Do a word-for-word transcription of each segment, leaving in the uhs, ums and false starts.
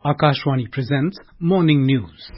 Akashvani presents Morning News.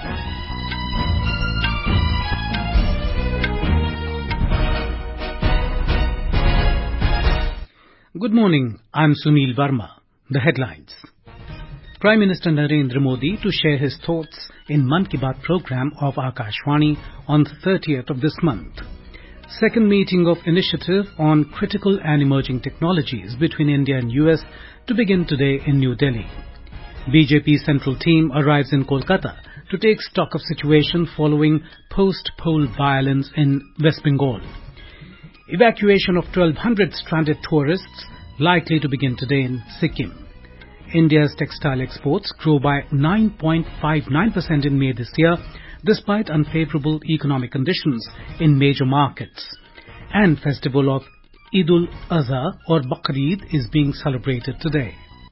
Good morning, I'm Sunil Verma. The headlines. Prime Minister Narendra Modi to share his thoughts in Mann Ki Baat program of Akashvani on the thirtieth of this month. Second meeting of initiative on critical and emerging technologies between India and U S to begin today in New Delhi. B J P central team arrives in Kolkata to take stock of situation following post-poll violence in West Bengal. Evacuation of twelve hundred stranded tourists likely to begin today in Sikkim. India's textile exports grew by nine point five nine percent in May this year, despite unfavorable economic conditions in major markets. And festival of Eid-ul-Adha or Bakrid is being celebrated today.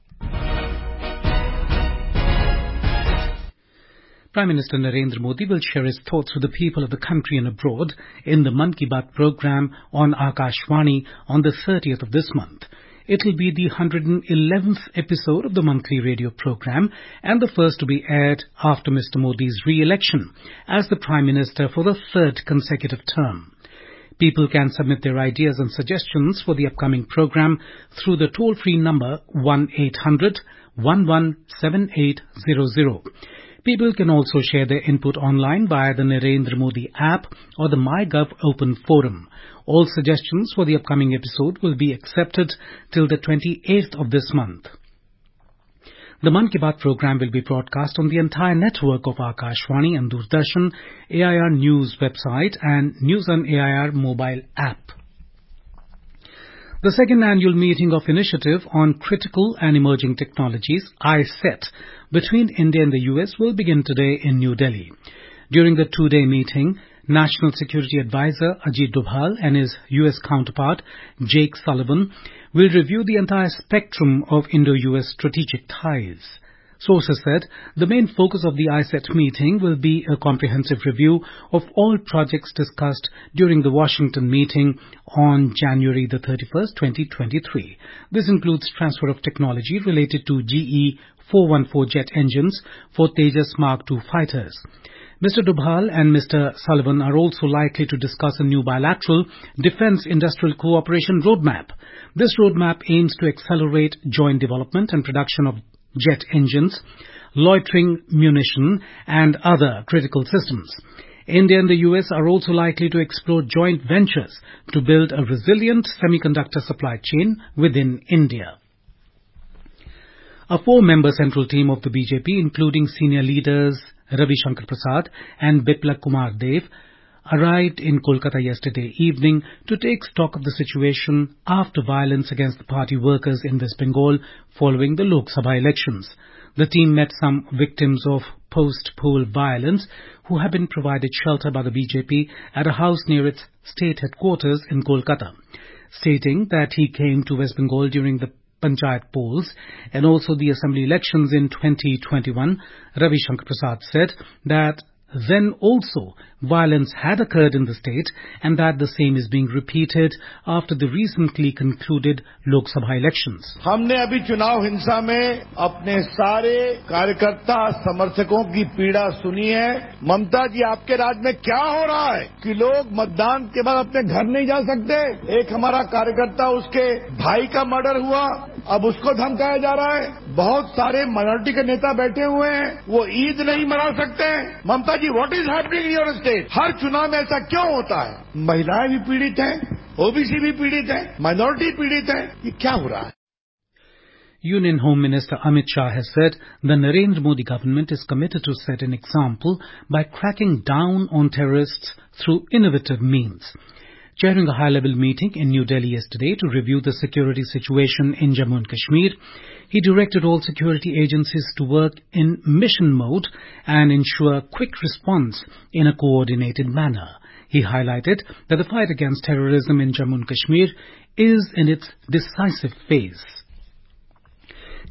Prime Minister Narendra Modi will share his thoughts with the people of the country and abroad in the Mann Ki Baat program on Akashvani on the thirtieth of this month. It will be the one hundred eleventh episode of the monthly radio program and the first to be aired after Mister Modi's re-election as the Prime Minister for the third consecutive term. People can submit their ideas and suggestions for the upcoming program through the toll-free number one eight hundred one one seven eight zero zero. People can also share their input online via the Narendra Modi app or the MyGov Open Forum. All suggestions for the upcoming episode will be accepted till the twenty-eighth of this month. The Mann Ki Baat program will be broadcast on the entire network of Akashvani and Doordarshan, A I R News website and News on A I R mobile app. The second annual meeting of Initiative on Critical and Emerging Technologies, I C E T, between India and the U S will begin today in New Delhi. During the two-day meeting, National Security Advisor Ajit Doval and his U S counterpart Jake Sullivan will review the entire spectrum of Indo-U S strategic ties. Sources said the main focus of the I C E T meeting will be a comprehensive review of all projects discussed during the Washington meeting on January the thirty-first, twenty twenty-three. This includes transfer of technology related to G E four fourteen jet engines for Tejas Mark two fighters. Mister Doval and Mister Sullivan are also likely to discuss a new bilateral defence industrial cooperation roadmap. This roadmap aims to accelerate joint development and production of jet engines, loitering munition and other critical systems. India and the U S are also likely to explore joint ventures to build a resilient semiconductor supply chain within India. A four-member central team of the B J P, including senior leaders Ravi Shankar Prasad and Biplab Kumar Dev, arrived in Kolkata yesterday evening to take stock of the situation after violence against the party workers in West Bengal following the Lok Sabha elections. The team met some victims of post-poll violence who have been provided shelter by the B J P at a house near its state headquarters in Kolkata. Stating that he came to West Bengal during the Panchayat polls and also the assembly elections in twenty twenty-one, Ravi Shankar Prasad said that then also violence had occurred in the state and that the same is being repeated after the recently concluded Lok Sabha elections. हमने अभी चुनाव हिंसा में अपने सारे कार्यकर्ता समर्थकों की पीड़ा सुनी है। ममता जी, आपके राज्य में क्या हो रहा है कि लोग मतदान के बाद अपने घर नहीं जा सकते? एक हमारा कार्यकर्ता, उसके भाई का मर्डर हुआ, अब उसको धमकाया जा रहा है। बहुत सारे माइनॉरिटी के नेता बैठे हुए हैं, वो ईद नहीं मना सकते। Mamata ji, what is happening in your state? हर चुनाव में ऐसा क्यों होता है? महिलाएं भी पीड़ित हैं, ओबीसी भी पीड़ित है, माइनॉरिटी पीड़ित है, ये क्या हो रहा है? Union Home Minister Amit Shah has said the Narendra Modi government is committed to set an example by cracking down on terrorists through innovative means. Chairing a high-level meeting in New Delhi yesterday to review the security situation in Jammu and Kashmir, he directed all security agencies to work in mission mode and ensure quick response in a coordinated manner. He highlighted that the fight against terrorism in Jammu and Kashmir is in its decisive phase.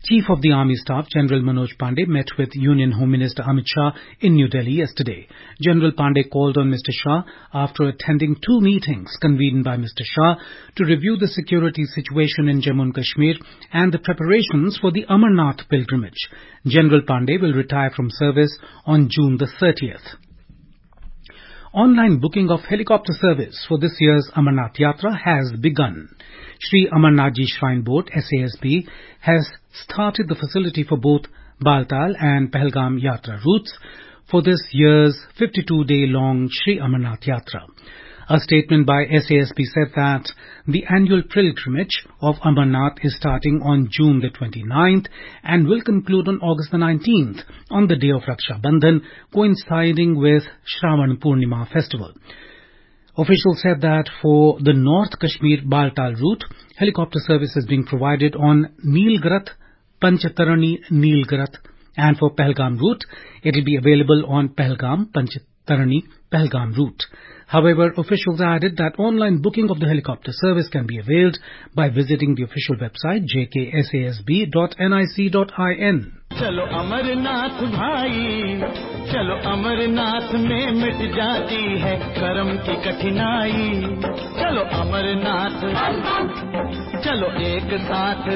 Chief of the Army Staff, General Manoj Pandey, met with Union Home Minister Amit Shah in New Delhi yesterday. General Pandey called on Mister Shah after attending two meetings convened by Mister Shah to review the security situation in Jammu and Kashmir and the preparations for the Amarnath pilgrimage. General Pandey will retire from service on June the thirtieth. Online booking of helicopter service for this year's Amarnath Yatra has begun. Shri Amarnathji Shrine Board, S A S B, has started the facility for both Baltal and Pahalgam Yatra routes for this year's fifty-two day long Shri Amarnath Yatra. A statement by S A S B said that the annual pilgrimage of Amarnath is starting on June the twenty-ninth and will conclude on August the nineteenth on the day of Raksha Bandhan, coinciding with Shravan Purnima festival. Officials said that for the North Kashmir Baltal route, helicopter service is being provided on Neelgrath, Panchatarani Neelgrath, and for Pahalgam route, it will be available on Pahalgam, Panchatarani, Pahalgam route. However, officials added that online booking of the helicopter service can be availed by visiting the official website j k s a s b dot nic dot in. चलो अमरनाथ भाई, चलो अमरनाथ में मिट जाती है कर्म की कठिनाई. चलो अमरनाथ, चलो एक साथ.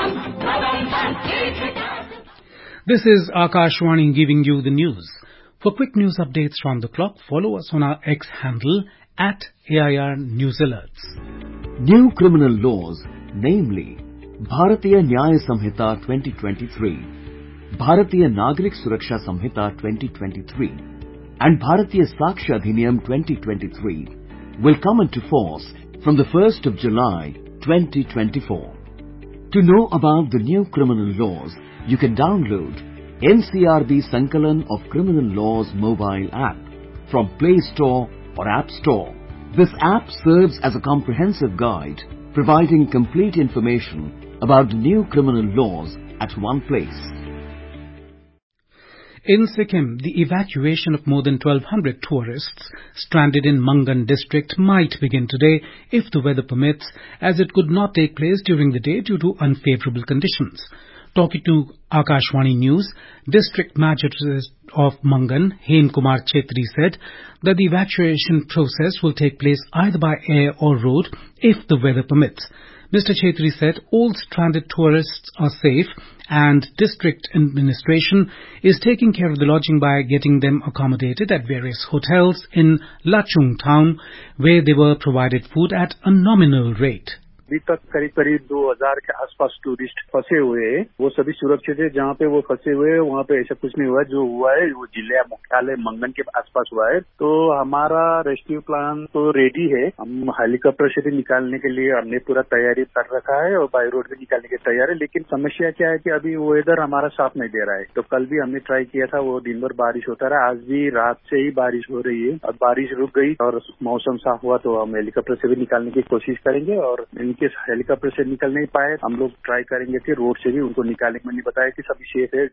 This is Akashwani giving you the news. For quick news updates round the clock, follow us on our X handle at A I R News Alerts. New criminal laws, namely Bharatiya Nyaya Samhita twenty twenty-three, Bharatiya Nagrik Suraksha Samhita twenty twenty-three and Bharatiya Sakshya Adhiniyam twenty twenty-three will come into force from the first of July twenty twenty-four. To know about the new criminal laws, you can download N C R B Sankalan of Criminal Laws mobile app from Play Store or App Store. This app serves as a comprehensive guide providing complete information about the new criminal laws at one place. In Sikkim, the evacuation of more than twelve hundred tourists stranded in Mangan district might begin today if the weather permits, as it could not take place during the day due to unfavorable conditions. Talking to Akashwani News, District Magistrate of Mangan, Hen Kumar Chetri, said that the evacuation process will take place either by air or road if the weather permits. Mister Chetri said all stranded tourists are safe and district administration is taking care of the lodging by getting them accommodated at various hotels in Lachung town, where they were provided food at a nominal rate. अभी तक करीब करीब दो हज़ार के आसपास tourist फंसे हुए हैं. वो सभी सुरक्षित है. जहाँ पे वो फंसे हुए हैं वहाँ पे ऐसा कुछ नहीं हुआ. जो हुआ है वो जिला मुख्यालय मंगन के आसपास हुआ है. तो हमारा रेस्क्यू प्लान तो रेडी है. हम हेलीकॉप्टर से भी निकालने के लिए हमने पूरा तैयारी कर रखा है और बाय रोड भी निकालने की तैयारी है. लेकिन समस्या क्या है कि अभी वेदर हमारा साथ नहीं दे रहा है. तो कल भी हमने ट्राई किया था, वो दिन भर बारिश होता रहा. आज भी रात से ही बारिश हो रही है. अब बारिश रुक गई और मौसम साफ हुआ तो हम हेलीकॉप्टर से भी निकालने की कोशिश करेंगे. और इनके हेलीकॉप्टर से निकल नहीं पाए, हम लोग ट्राई करेंगे कि रोड से भी उनको निकालेंगे. मैंने बताया कि सभी सेफ है.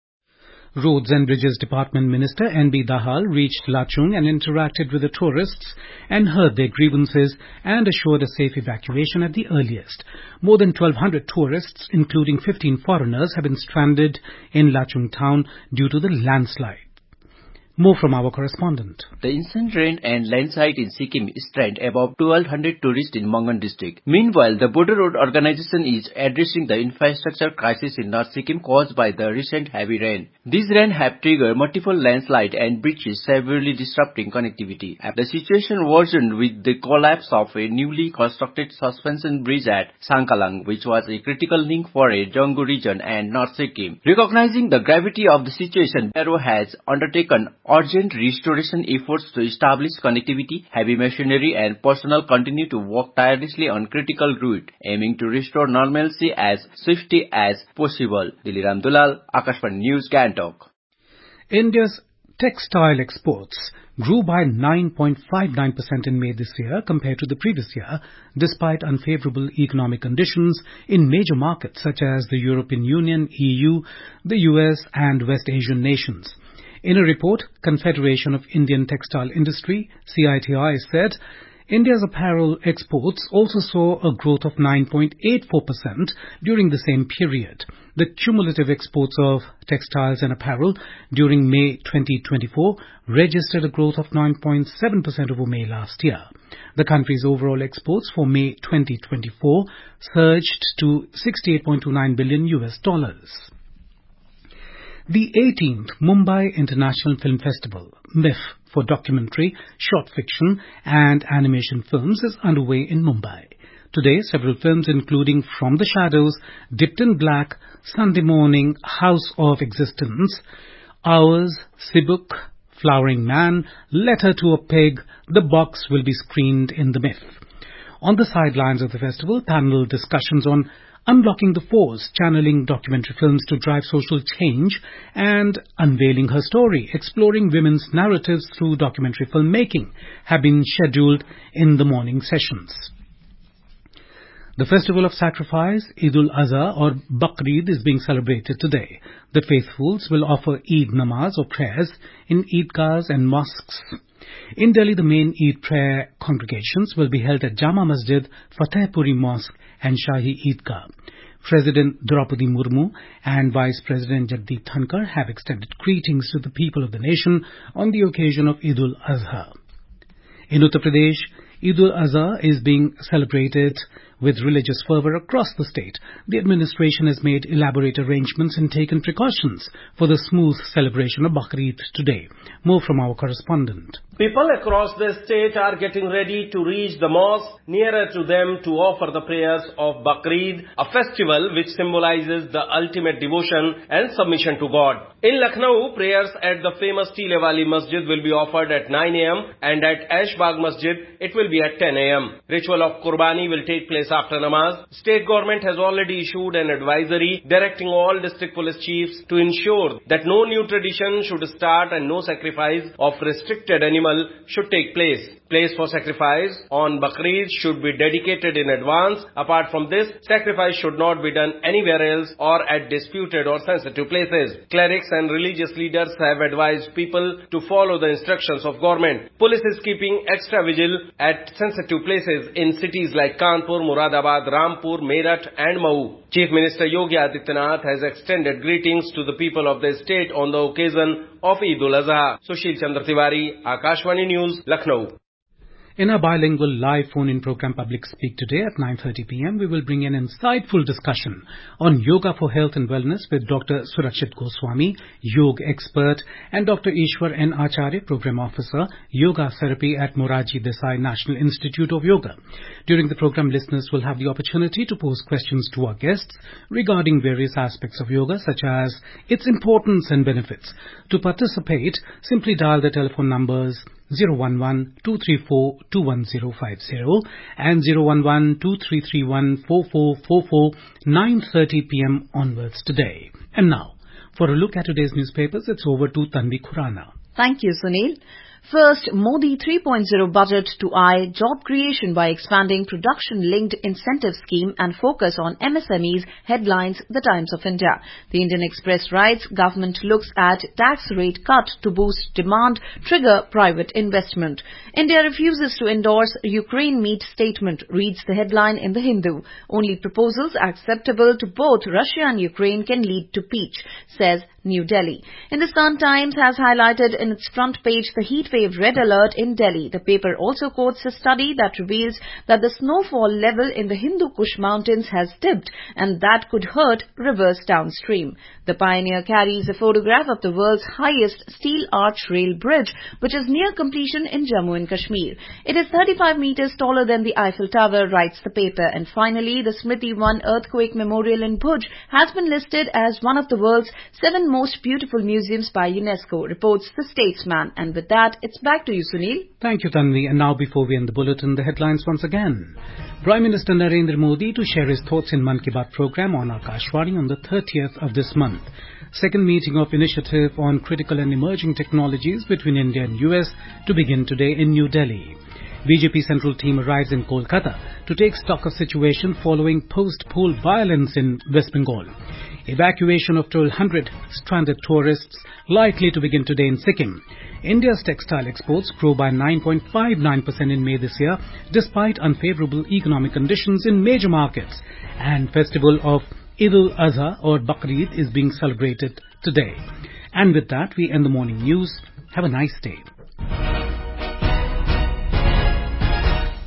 Roads and Bridges Department Minister N B Dahal reached Lachung and interacted with the tourists and heard their grievances and assured a safe evacuation at the earliest. More than twelve hundred tourists, including fifteen foreigners, have been stranded in Lachung town due to the landslide. More from our correspondent. The instant rain and landslide in Sikkim stranded above twelve hundred tourists in Mangan district. Meanwhile, the Border Road Organization is addressing the infrastructure crisis in North Sikkim caused by the recent heavy rain. These rain have triggered multiple landslides and breaches, severely disrupting connectivity. The situation worsened with the collapse of a newly constructed suspension bridge at Sankalang, which was a critical link for a Jammu region and North Sikkim. Recognizing the gravity of the situation, Bureau has undertaken urgent restoration efforts to establish connectivity. Heavy machinery and personnel continue to work tirelessly on critical route, aiming to restore normalcy as swiftly as possible. Diliram Dulal, Akashvani News, Gangtok. India's textile exports grew by nine point five nine percent in May this year compared to the previous year, despite unfavorable economic conditions in major markets such as the European Union, E U, the U S and West Asian nations. In a report, Confederation of Indian Textile Industry, C I T I, said India's apparel exports also saw a growth of nine point eight four percent during the same period. The cumulative exports of textiles and apparel during May twenty twenty-four registered a growth of nine point seven percent over May last year. The country's overall exports for May twenty twenty-four surged to sixty-eight point two nine billion U S dollars. The eighteenth Mumbai International Film Festival, M I F, for documentary, short fiction and animation films is underway in Mumbai. Today, several films including From the Shadows, Dipped in Black, Sunday Morning, House of Existence, Hours, Sibuk, Flowering Man, Letter to a Pig, The Box will be screened in the M I F. On the sidelines of the festival, panel discussions on Unblocking the Force, channeling documentary films to drive social change, and Unveiling Her Story, exploring women's narratives through documentary filmmaking, have been scheduled in the morning sessions. The festival of sacrifice, Eid al-Azha or Bakrid, is being celebrated today. The faithfuls will offer Eid namaz or prayers in Eidgahs and mosques. In Delhi, the main Eid prayer congregations will be held at Jama Masjid, Fatehpuri Mosque and Shahi Eidgah. President Draupadi Murmu and Vice President Jagdeep Dhankar have extended greetings to the people of the nation on the occasion of Eid al-Azha. In Uttar Pradesh, Eid al-Azha is being celebrated with religious fervour across the state. The administration has made elaborate arrangements and taken precautions for the smooth celebration of Bakrid today. More from our correspondent. People across the state are getting ready to reach the mosque nearer to them to offer the prayers of Bakrid, a festival which symbolizes the ultimate devotion and submission to God. In Lucknow, prayers at the famous Tilewali Masjid will be offered at nine a m and at Ashbagh Masjid it will be at ten a m Ritual of Qurbani will take place after namaz. State government has already issued an advisory directing all district police chiefs to ensure that no new tradition should start and no sacrifice of restricted animal should take place. Place for sacrifice on Bakrid should be dedicated in advance. Apart from this, sacrifice should not be done anywhere else or at disputed or sensitive places. Clerics and religious leaders have advised people to follow the instructions of government. Police is keeping extra vigil at sensitive places in cities like Kanpur, Muradabad, Rampur, Meerut and Mau. Chief Minister Yogi Adityanath has extended greetings to the people of the state on the occasion of Eid al-Azha. Sushil Chandra Tiwari, Akashvani News, Lucknow. In our bilingual live phone-in program Public Speak today at nine thirty p m, we will bring an insightful discussion on yoga for health and wellness with Doctor Surakshit Goswami, yoga expert, and Doctor Ishwar N. Acharya, program officer, yoga therapy at Moraji Desai National Institute of Yoga. During the program, listeners will have the opportunity to pose questions to our guests regarding various aspects of yoga, such as its importance and benefits. To participate, simply dial the telephone numbers zero one one two three four two one zero five zero and zero one one two three three one four four four four, nine thirty p m onwards today. And now, for a look at today's newspapers, it's over to Tanvi Khurana. Thank you, Sunil. First, Modi three point oh budget to eye job creation by expanding production-linked incentive scheme and focus on M S M Es, headlines The Times of India. The Indian Express writes, government looks at tax rate cut to boost demand, trigger private investment. India refuses to endorse Ukraine meet statement, reads the headline in The Hindu. Only proposals acceptable to both Russia and Ukraine can lead to peace, says New Delhi. Hindustan Times has highlighted in its front page the heat wave red alert in Delhi. The paper also quotes a study that reveals that the snowfall level in the Hindu Kush mountains has dipped and that could hurt rivers downstream. The Pioneer carries a photograph of the world's highest steel arch rail bridge, which is near completion in Jammu and Kashmir. It is thirty-five meters taller than the Eiffel Tower, writes the paper. And finally, the Smriti One Earthquake Memorial in Bhuj has been listed as one of the world's seven most beautiful museums by UNESCO, reports the Statesman. And with that, it's back to you, Sunil. Thank you, Tanvi. And now, before we end the bulletin, the headlines once again. Prime Minister Narendra Modi to share his thoughts in Mann Ki Baat program on Akashvani on the thirtieth of this month. Second meeting of initiative on critical and emerging technologies between India and U S to begin today in New Delhi. B J P Central Team arrives in Kolkata to take stock of situation following post-poll violence in West Bengal. Evacuation of twelve hundred stranded tourists likely to begin today in Sikkim. India's textile exports grew by nine point five nine percent in May this year, despite unfavorable economic conditions in major markets. And festival of Eid al-Adha or Baqreed is being celebrated today. And with that, we end the morning news. Have a nice day.